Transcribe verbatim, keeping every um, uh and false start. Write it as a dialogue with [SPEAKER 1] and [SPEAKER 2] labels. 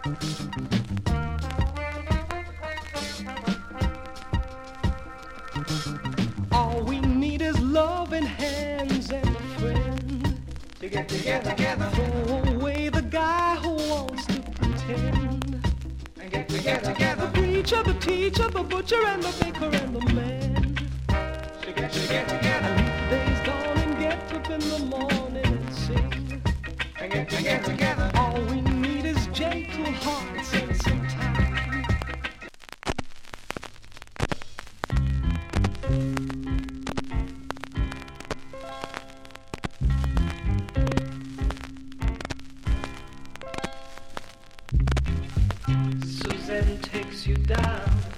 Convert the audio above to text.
[SPEAKER 1] All we need is love and hands and a friend to get together, together. Throw away the guy who wants to pretend and get together, together. The preacher, the teacher, the butcher, and the baker, and the man to get together, together. Leave days gone and get up in the morning and sing and get together, together. All we need is gentle hearts and some time. Suzanne takes you down